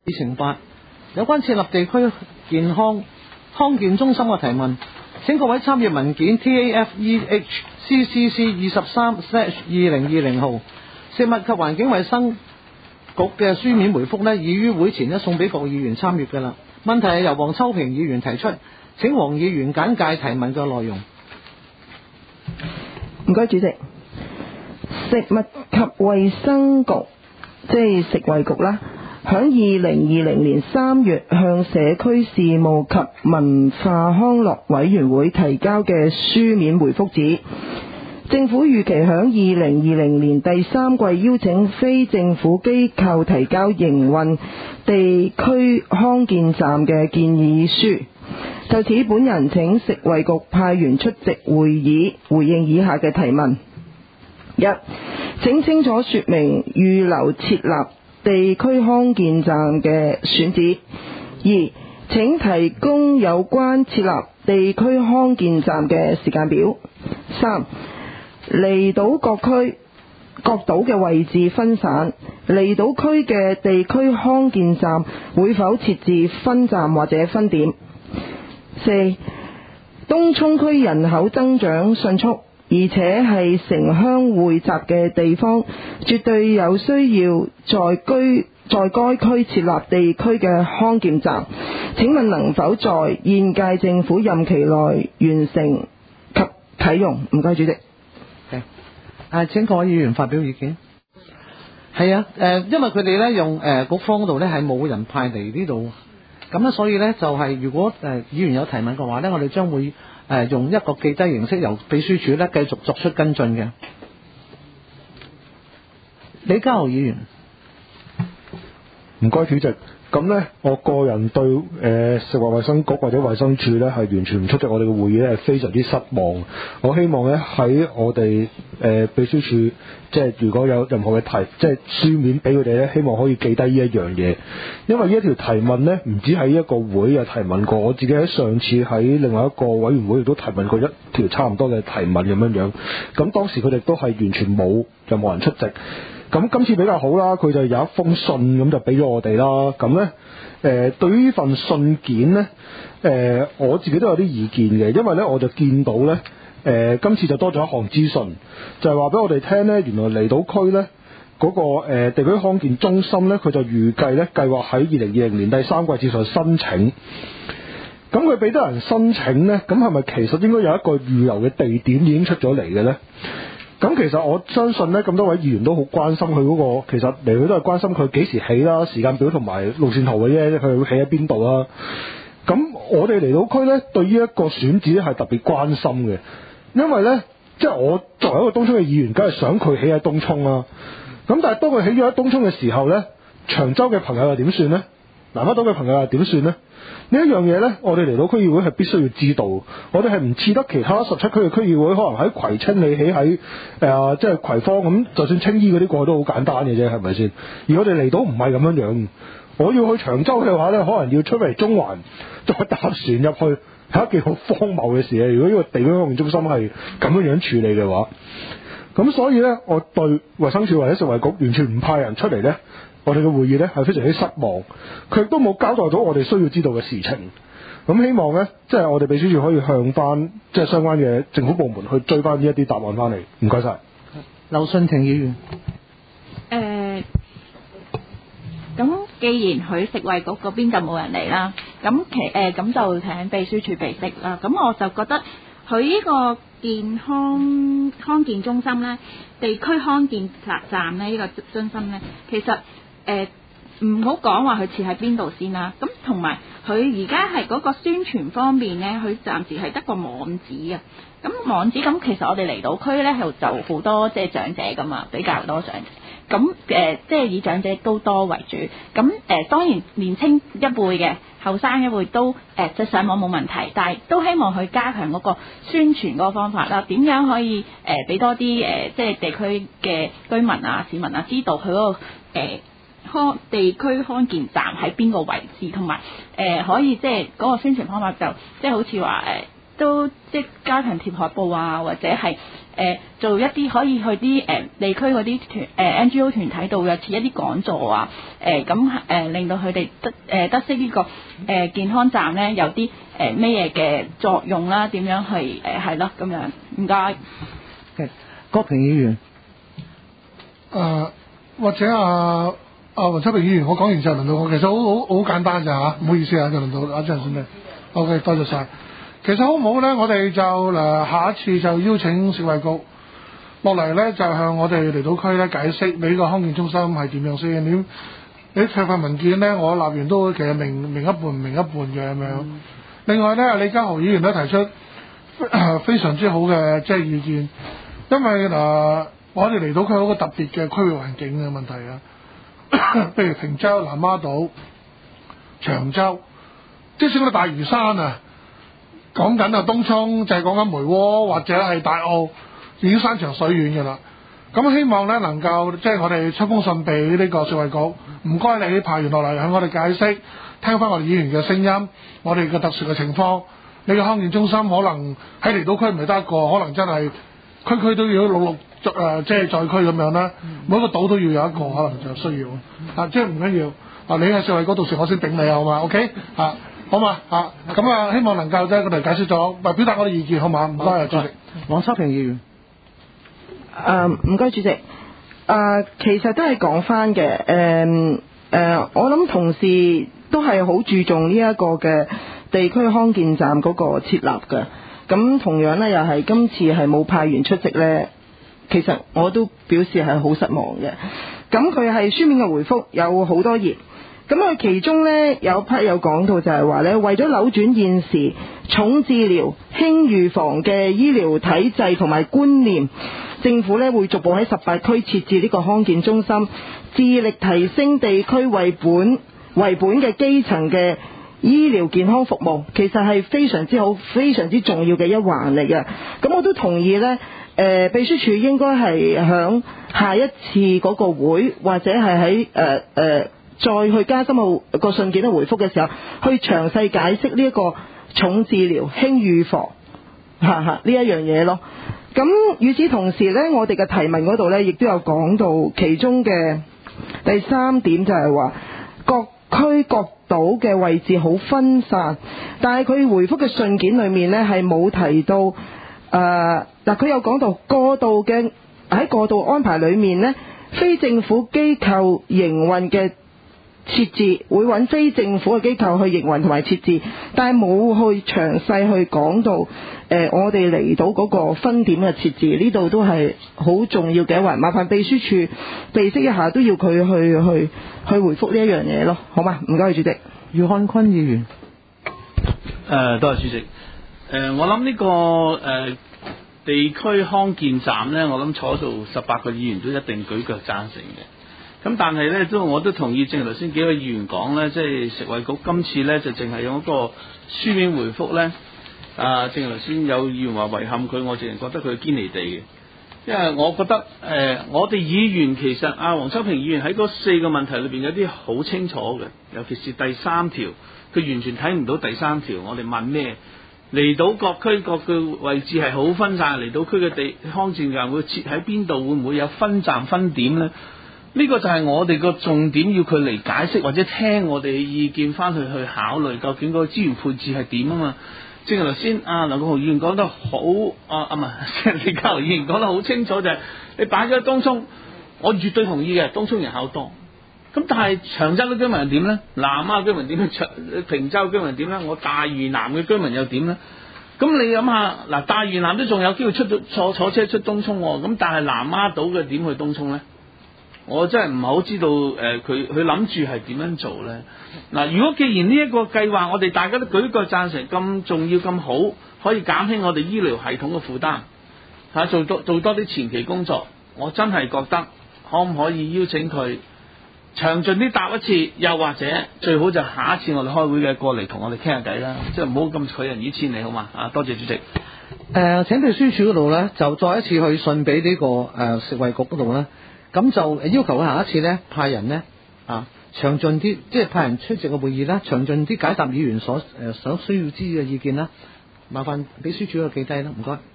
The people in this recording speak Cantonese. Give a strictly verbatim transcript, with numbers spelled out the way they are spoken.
議程八有關設立地區健康康健中心嘅提問，請各位參閱文件 T A F E H C C C 二十三 slash 二零二零號，食物及環境衛生局嘅書面回覆呢，已於會前呢送俾各議員參閱㗎啦。問題係由黃秋平議員提出，請黃議員簡介提問嘅內容。 唔該，主席。食物及衛生局即係食衛局啦，響二零二零年三月向社區事務及文化康樂委員會提交嘅書面回覆指，政府預期響二零二零年第三季邀請非政府機構提交營運地區康健站嘅建議書。就此，本人請食衛局派員出席會議，回應以下嘅提問：一、請清楚說明預留設立地區康健站嘅選址；二、請提供有關設立地區康健站嘅時間表；三、離島各區各島嘅位置分散，離島區嘅地區康健站會否設置分站或者分點？四、東涌區人口增長迅速，而且係城鄉匯集嘅地方，絕對有需要在居在該區設立地區嘅康健站。請問能否在現屆政府任期內完成及啟用？唔該，主席。 誒、啊，請各位議員發表意見。係啊，誒、呃，因為佢哋咧用誒、呃、局方嗰度咧係冇人派嚟呢度。咁咧，所以咧就係、是、如果誒、呃、議員有提問嘅話咧，我哋將會誒、呃、用一個記低形式由秘書處咧繼續作出跟進嘅。李家豪議員， 唔該主席。咁呢，我個人對誒、呃、食物衛生局或者衛生署呢係完全唔出席我哋嘅會議呢係非常之失望。我希望呢喺我哋誒、呃、秘書處，即係如果有任何嘅提，即係書面俾佢哋呢，希望可以記低呢一樣嘢。因為呢一條提問呢，唔止喺一個會有提問過，我自己喺上次喺另外一個委員會亦都提問過一條差唔多嘅提問咁樣樣。咁當時佢哋都係完全冇任何人出席。咁今次比較好啦，佢就有一封信咁就俾咗我哋啦。咁呢，誒、呃、對於呢份信件呢，誒、呃、我自己都有啲意見嘅，因為呢，我就見到呢，誒、呃、今次就多咗一項資訊，就係話俾我哋聽呢，原來離島區呢嗰、那個、呃、地區康健中心呢，佢就預計呢計劃喺二零二零年第三季接受申請。咁佢俾得人申請呢，咁係咪其實應該有一個預留嘅地點已經出咗嚟嘅呢？咁其實我相信呢，咁多位議員都好關心佢嗰、那個，其實嚟佢都係關心佢幾時起啦、時間表同埋路線圖嘅啫，佢會起喺邊度啦。咁我哋嚟到區呢，對於一個選址咧係特別關心嘅，因為呢，即係我作為一個東涌嘅議員，梗係想佢起喺東涌啦。咁但係當佢起咗喺東涌嘅時候呢，長洲嘅朋友又點算呢？南丫島嘅朋友又點算呢？呢一樣嘢呢，我哋嚟到區議會係必須要知道。我哋係唔似得其他十七區嘅區議會，可能喺葵青你起喺誒即係葵芳咁，就算青衣嗰啲過去都好簡單嘅啫，係咪先？而我哋嚟到唔係咁樣樣。我要去長洲嘅話呢，可能要出嚟中環再搭船入去，係一件好荒謬嘅事啊！如果呢個地區康健中心係咁樣樣處理嘅話，咁所以呢，我對衛生署或者食衞局完全唔派人出嚟呢。我哋嘅會議呢係非常之失望，佢亦都冇交代到我哋需要知道嘅事情。咁希望呢，即係我哋秘書處可以向翻即係相關嘅政府部門去追翻呢一啲答案翻嚟。唔該晒。 劉信廷議員。 誒，咁既然佢食衛局嗰邊就冇人嚟啦，咁其誒咁就請秘書處備識啦。咁我就覺得佢呢個健康康健中心呢，地區康健站呢，呢、呢個中心呢，其實誒唔好講話佢設喺邊度先啦。咁同埋佢而家係嗰個宣傳方面呢，佢暫時係得個網址啊。咁網址咁其實我哋離島區呢，係就好多即係長者㗎嘛，比較多長者。咁誒、呃、即係以長者都多為主。咁誒、呃、當然年青一輩嘅後生一輩都誒、呃、即係上網冇問題，但係都希望去加強嗰個宣傳嗰個方法啦。點樣可以誒俾、呃、多啲誒、呃、即係地區嘅居民啊市民啊知道佢嗰、嗰個誒康、呃、地區康健站喺邊個位置，同埋誒可以即係嗰個宣傳方法就即係好似話誒都即係加強貼海報啊，或者係誒誒做一啲可以去啲誒、呃、地區嗰啲團誒 N G O 團體度嘅設一啲講座啊，誒咁誒令到佢哋得誒、呃、得悉呢、這個誒、呃、健康站咧有啲誒咩嘢嘅作用啦，點樣去誒係咯咁樣，唔該。 郭平議員。 誒、呃、或者啊啊黃秋平議員，我講完就輪到我，其實好好好簡單咋嚇，唔好意思啊，就輪到阿張信咧。OK， 多謝晒。其實好唔好咧？我哋就誒、呃、下一次就邀請食衞局落嚟咧，就向我哋離島區咧解釋你呢個康健中心係點樣先。你你睇份文件咧，我立完都其實明明一半唔明一半嘅咁樣。嗯、另外咧，李家豪議員都提出、呃、非常之好嘅即係意見，因為嗱、呃、我哋離島區有個特別嘅區域環境嘅問題啊，譬如坪洲、南丫島、長洲，即使嗰個大嶼山啊。講緊啊，東涌就係講緊梅窩或者係大澳，已經山長水遠嘅啦。咁希望咧能夠即係我哋出封信俾呢個食衞局，唔該你派員落嚟向我哋解釋，聽翻我哋議員嘅聲音，我哋嘅特殊嘅情況。你嘅康健中心可能喺離島區唔係得一個，可能真係區區都要陸陸續誒即係在區咁樣啦。每一個島都要有一個，可能就需要啊，即係唔緊要啊。你喺食衞局到時我先頂你好嘛 ？OK 啊？好嘛啊，咁啊，希望能夠即係我哋解釋咗，咪表達我哋意見好嘛？唔該啊，主席。 黃秋平議員。 誒唔該，主席。誒、呃、其實都係講翻嘅，誒、呃、誒、呃，我諗同事都係好注重呢一個嘅地區康健站嗰個設立嘅。咁同樣咧，又係今次係冇派員出席咧，其實我都表示係好失望嘅。咁佢係書面嘅回覆，有好多頁。咁佢其中咧有 part 有講到就係話咧，為咗扭轉現時重治療輕預防嘅醫療體制同埋觀念，政府咧會逐步喺十八區設置呢個康健中心，致力提升地區為本為本嘅基層嘅醫療健康服務，其實係非常之好、非常之重要嘅一環嚟嘅。咁我都同意咧，誒、呃、秘書處應該係響下一次嗰個會，或者係喺誒誒再去加深個個信件嘅回覆嘅時候，去詳細解釋呢一個重治療輕預防嚇嚇呢一樣嘢咯。咁與此同時呢，我哋嘅提問嗰度呢，亦都有講到其中嘅第三點，就係話各區各島嘅位置好分散，但係佢回覆嘅信件裏面呢，係冇提到誒嗱，佢有講到過渡嘅喺過渡安排裏面呢，非政府機構營運嘅設置會揾非政府嘅機構去營運同埋設置，但係冇去詳細去講到誒、呃、我哋嚟到嗰個分點嘅設置，呢度都係好重要嘅一環。麻煩秘書處備悉一下，都要佢去去去回覆呢一樣嘢咯，好嘛？唔該，主席。 余漢坤議員。 誒、呃，多謝主席。誒、呃，我諗呢、這個誒、呃、地區康健站咧，我諗坐到十八個議員都一定舉腳贊成嘅。咁但係咧，都我都同意，正如頭先幾位議員講咧，即係食衞局今次咧就淨係用一個書面回覆咧。啊，正如頭先有議員話遺憾佢，我淨係覺得佢堅離地嘅，因為我覺得誒、呃，我哋議員其實阿黃秋平議員喺嗰四個問題裏邊有啲好清楚嘅，尤其是第三條，佢完全睇唔到第三條我哋問咩？離島各區各個位置係好分散，離島區嘅地康健站會設喺邊度？會唔會有分站分點咧？呢個就係我哋個重點，要佢嚟解釋或者聽我哋嘅意見翻去去考慮，究竟個資源配置係點啊嘛？正如頭先啊梁國雄議員講得好啊啊唔係李家豪議員講得好清楚，就係、是、你擺咗喺東涌，我絕對同意嘅，東涌人口多。咁但係長洲嘅居民點咧？南丫居民點咧？長坪洲居民點咧？我大嶼南嘅居民又點咧？咁你諗下嗱，大嶼南都仲有機會出到坐坐車出東涌喎，咁但係南丫島嘅點去東涌咧？我真係唔係好知道誒，佢佢諗住係點樣做咧？嗱，如果既然呢一個計劃，我哋大家都舉腳贊成，咁重要咁好，可以減輕我哋醫療系統嘅負擔，嚇做多做多啲前期工作，我真係覺得可唔可以邀請佢詳盡啲答一次，又或者最好就下一次我哋開會嘅過嚟同我哋傾下偈啦，即係唔好咁拒人於千里，好嘛？啊，多謝主席。誒、 呃，請秘書處嗰度咧，就再一次去信俾呢、這個誒、呃、食衞局嗰度咧。咁就要求佢下一次咧派人咧啊詳盡啲，即係派人出席個會議啦，詳盡啲解答議員所誒、呃、所需要知嘅意見啦。麻煩秘書處嗰度記低啦，唔該。